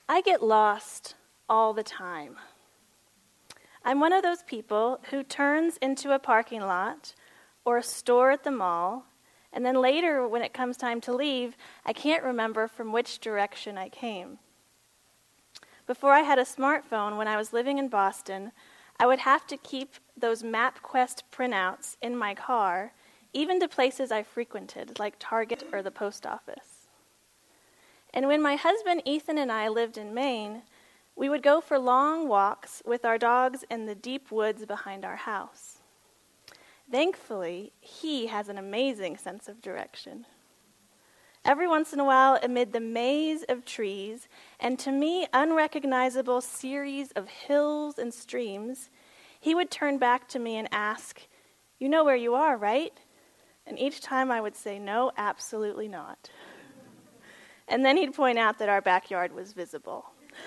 I get lost all the time. I'm one of those people who turns into a parking lot or a store at the mall, and then later, when it comes time to leave, I can't remember from which direction I came. Before I had a smartphone, when I was living in Boston, I would have to keep those MapQuest printouts in my car, even to places I frequented, like Target or the post office. And when my husband Ethan and I lived in Maine, we would go for long walks with our dogs in the deep woods behind our house. Thankfully, he has an amazing sense of direction. Every once in a while, amid the maze of trees and to me unrecognizable series of hills and streams, he would turn back to me and ask, "You know where you are, right?" And each time I would say, "No, absolutely not." And then he'd point out that our backyard was visible.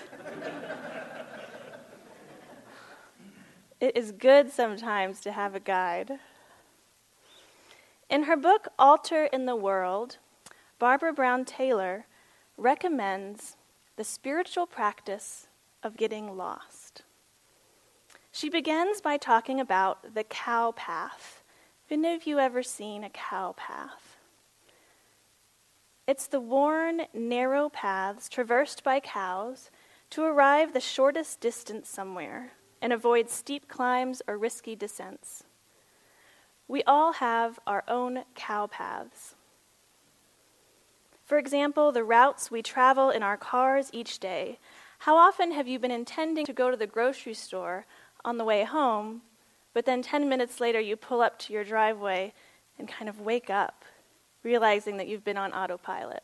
It is good sometimes to have a guide. In her book, Altar in the World, Barbara Brown Taylor recommends the spiritual practice of getting lost. She begins by talking about the cow path. Have any of you ever seen a cow path? It's the worn, narrow paths traversed by cows to arrive the shortest distance somewhere and avoid steep climbs or risky descents. We all have our own cow paths. For example, the routes we travel in our cars each day. How often have you been intending to go to the grocery store on the way home, but then 10 minutes later you pull up to your driveway and kind of wake up, realizing that you've been on autopilot?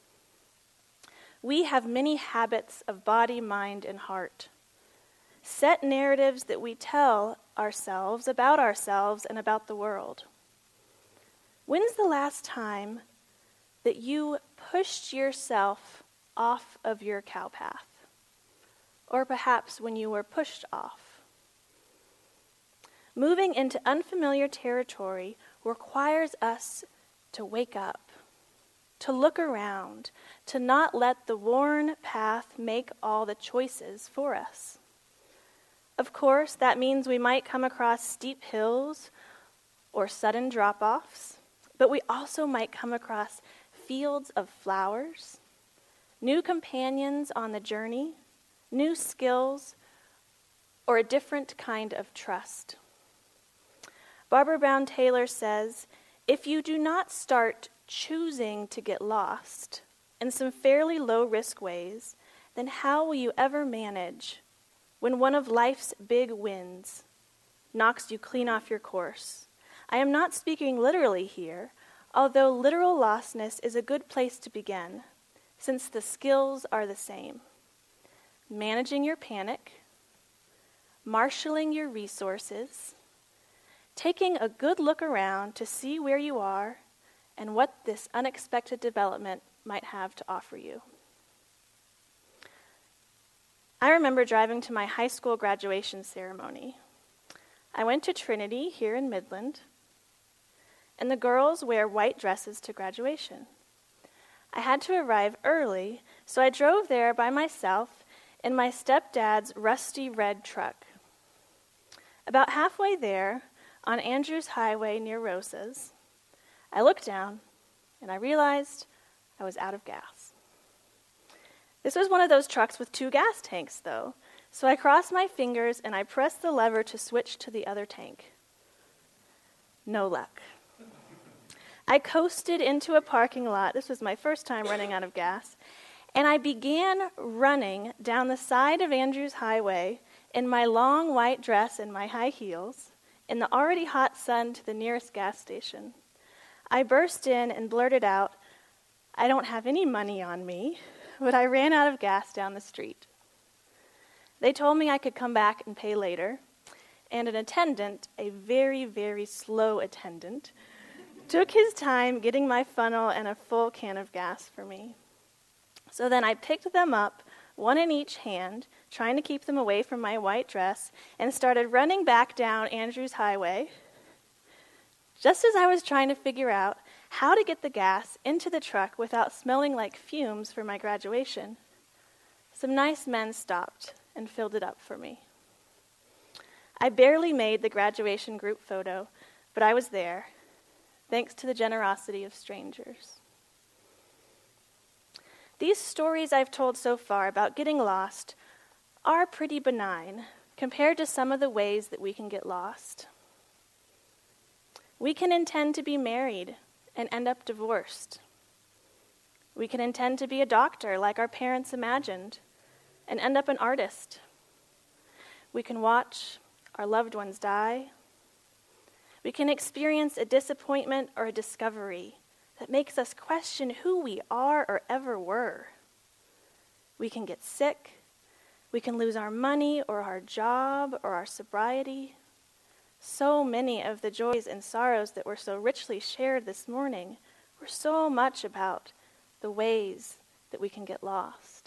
We have many habits of body, mind, and heart. Set narratives that we tell ourselves and about the world. When's the last time that you pushed yourself off of your cow path? Or perhaps when you were pushed off? Moving into unfamiliar territory requires us to wake up, to look around, to not let the worn path make all the choices for us. Of course, that means we might come across steep hills or sudden drop-offs, but we also might come across fields of flowers, new companions on the journey, new skills, or a different kind of trust. Barbara Brown Taylor says, if you do not start choosing to get lost in some fairly low-risk ways, then how will you ever manage when one of life's big winds knocks you clean off your course? I am not speaking literally here, although literal lostness is a good place to begin, since the skills are the same. Managing your panic, marshaling your resources, taking a good look around to see where you are and what this unexpected development might have to offer you. I remember driving to my high school graduation ceremony. I went to Trinity here in Midland, and the girls wear white dresses to graduation. I had to arrive early, so I drove there by myself in my stepdad's rusty red truck. About halfway there, on Andrews Highway near Rosa's, I looked down and I realized I was out of gas. This was one of those trucks with 2 gas tanks, though, so I crossed my fingers and I pressed the lever to switch to the other tank. No luck. I coasted into a parking lot. This was my first time running out of gas, and I began running down the side of Andrews Highway in my long white dress and my high heels, in the already hot sun to the nearest gas station. I burst in and blurted out, "I don't have any money on me," but I ran out of gas down the street. They told me I could come back and pay later, and an attendant, a very, very slow attendant, took his time getting my funnel and a full can of gas for me. So then I picked them up, one in each hand, trying to keep them away from my white dress, and started running back down Andrews Highway, just as I was trying to figure out how to get the gas into the truck without smelling like fumes for my graduation. some nice men stopped and filled it up for me. I barely made the graduation group photo, but I was there, thanks to the generosity of strangers. These stories I've told so far about getting lost are pretty benign compared to some of the ways that we can get lost. We can intend to be married and end up divorced. We can intend to be a doctor like our parents imagined and end up an artist. We can watch our loved ones die. We can experience a disappointment or a discovery that makes us question who we are or ever were. We can get sick. We can lose our money or our job or our sobriety. So many of the joys and sorrows that were so richly shared this morning were so much about the ways that we can get lost.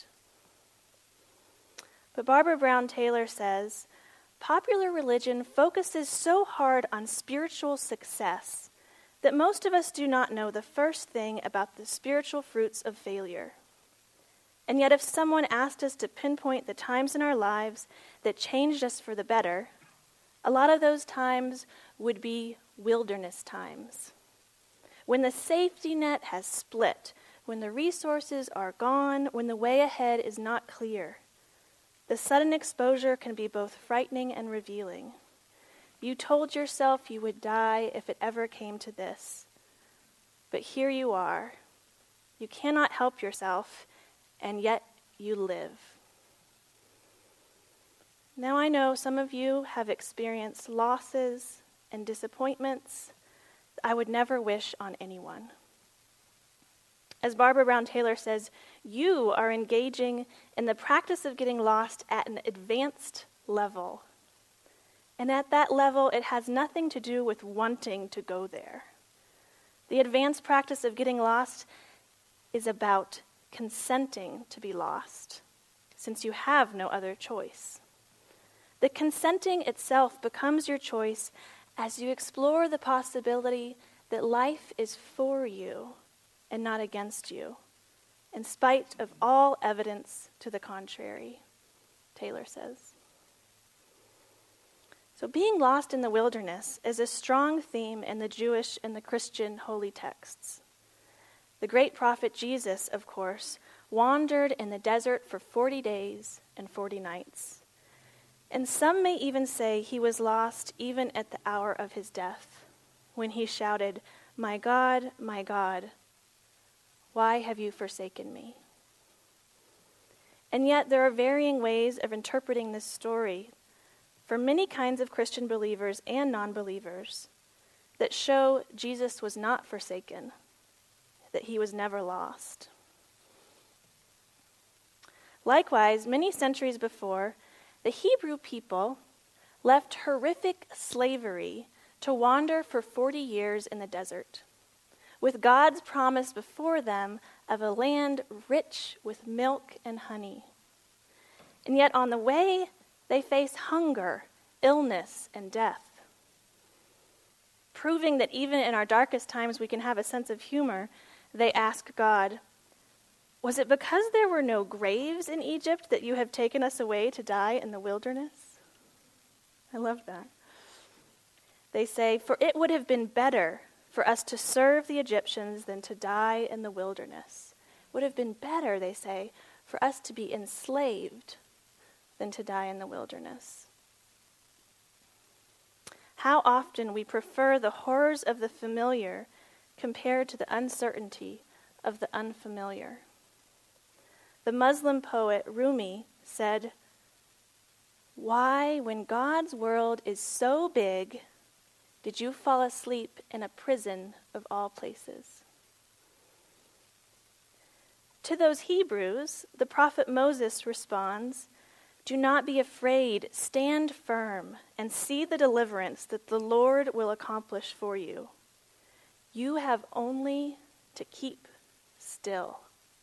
But Barbara Brown Taylor says, popular religion focuses so hard on spiritual success that most of us do not know the first thing about the spiritual fruits of failure. And yet if someone asked us to pinpoint the times in our lives that changed us for the better, a lot of those times would be wilderness times. When the safety net has split, when the resources are gone, when the way ahead is not clear. The sudden exposure can be both frightening and revealing. You told yourself you would die if it ever came to this. But here you are. You cannot help yourself, and yet you live. Now I know some of you have experienced losses and disappointments I would never wish on anyone. As Barbara Brown Taylor says, you are engaging in the practice of getting lost at an advanced level. And at that level, it has nothing to do with wanting to go there. The advanced practice of getting lost is about consenting to be lost, since you have no other choice. The consenting itself becomes your choice as you explore the possibility that life is for you and not against you, in spite of all evidence to the contrary, Taylor says. So being lost in the wilderness is a strong theme in the Jewish and the Christian holy texts. The great prophet Jesus, of course, wandered in the desert for 40 days and 40 nights. And some may even say he was lost even at the hour of his death, when he shouted, my God, why have you forsaken me?" And yet there are varying ways of interpreting this story for many kinds of Christian believers and non-believers that show Jesus was not forsaken, that he was never lost. Likewise, many centuries before, the Hebrew people left horrific slavery to wander for 40 years in the desert, with God's promise before them of a land rich with milk and honey. And yet on the way, they face hunger, illness, and death. Proving that even in our darkest times we can have a sense of humor, they ask God, "Was it because there were no graves in Egypt that you have taken us away to die in the wilderness?" I love that. They say, "For it would have been better for us to serve the Egyptians than to die in the wilderness." It would have been better, they say, for us to be enslaved than to die in the wilderness. How often we prefer the horrors of the familiar compared to the uncertainty of the unfamiliar. The Muslim poet Rumi said, "Why, when God's world is so big, did you fall asleep in a prison of all places?" To those Hebrews, the prophet Moses responds, "Do not be afraid, stand firm, and see the deliverance that the Lord will accomplish for you. You have only to keep still."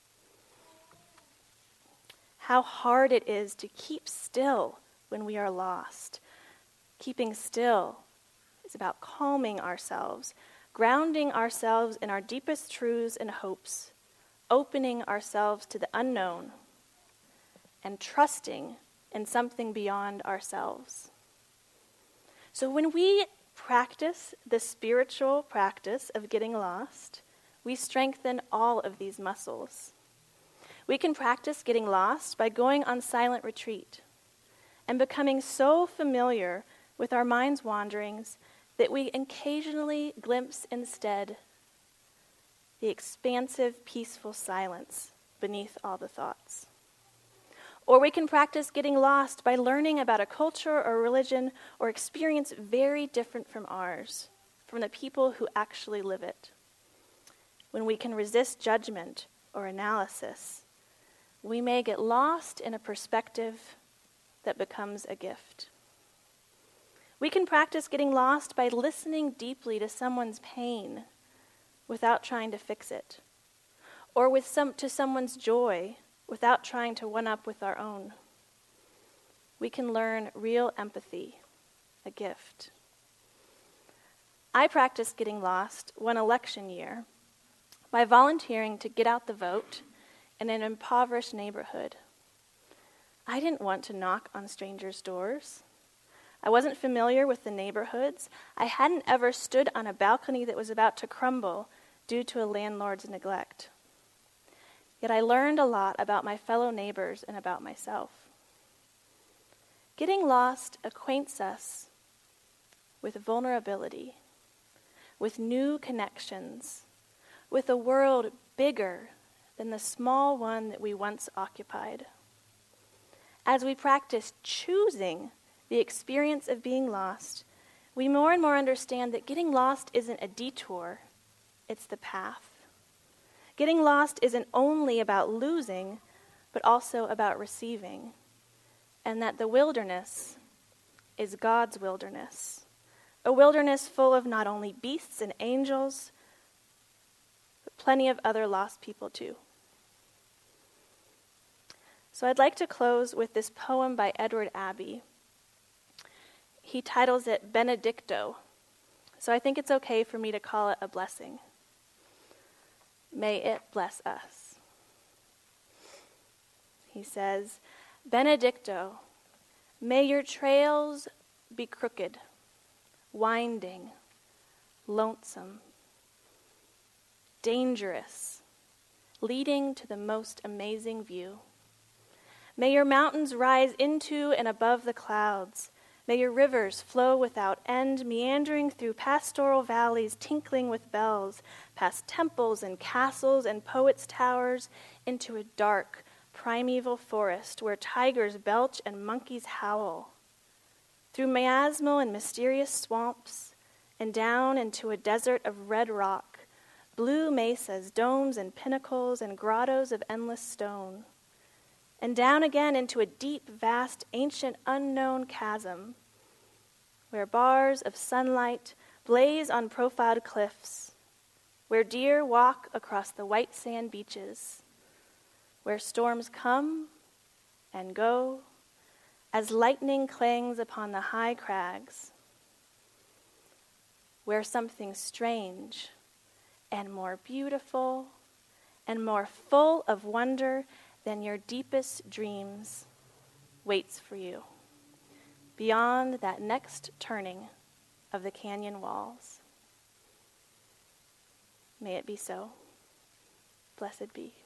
How hard it is to keep still when we are lost. Keeping still is about calming ourselves, grounding ourselves in our deepest truths and hopes, opening ourselves to the unknown. and trusting in something beyond ourselves. So when we practice the spiritual practice of getting lost, we strengthen all of these muscles. We can practice getting lost by going on silent retreat and becoming so familiar with our mind's wanderings that we occasionally glimpse instead the expansive, peaceful silence beneath all the thoughts. Or we can practice getting lost by learning about a culture or religion or experience very different from ours, from the people who actually live it. When we can resist judgment or analysis, we may get lost in a perspective that becomes a gift. We can practice getting lost by listening deeply to someone's pain without trying to fix it, or to someone's joy without trying to one-up with our own. We can learn real empathy, a gift. I practiced getting lost one election year by volunteering to get out the vote in an impoverished neighborhood. I didn't want to knock on strangers' doors. I wasn't familiar with the neighborhoods. I hadn't ever stood on a balcony that was about to crumble due to a landlord's neglect. Yet I learned a lot about my fellow neighbors and about myself. Getting lost acquaints us with vulnerability, with new connections, with a world bigger than the small one that we once occupied. As we practice choosing the experience of being lost, we more and more understand that getting lost isn't a detour, it's the path. Getting lost isn't only about losing, but also about receiving, and that the wilderness is God's wilderness, a wilderness full of not only beasts and angels, but plenty of other lost people too. So I'd like to close with this poem by Edward Abbey. He titles it Benedicto, so I think it's okay for me to call it a blessing. May it bless us. He says, Benedicto, may your trails be crooked, winding, lonesome, dangerous, leading to the most amazing view. May your mountains rise into and above the clouds. May your rivers flow without end, meandering through pastoral valleys, tinkling with bells, past temples and castles and poets' towers, into a dark, primeval forest where tigers belch and monkeys howl. Through miasmal and mysterious swamps, and down into a desert of red rock, blue mesas, domes and pinnacles, and grottos of endless stone. And down again into a deep, vast, ancient, unknown chasm, where bars of sunlight blaze on profiled cliffs, where deer walk across the white sand beaches, where storms come and go as lightning clangs upon the high crags, where something strange and more beautiful and more full of wonder than your deepest dreams waits for you, beyond that next turning of the canyon walls. May it be so. Blessed be.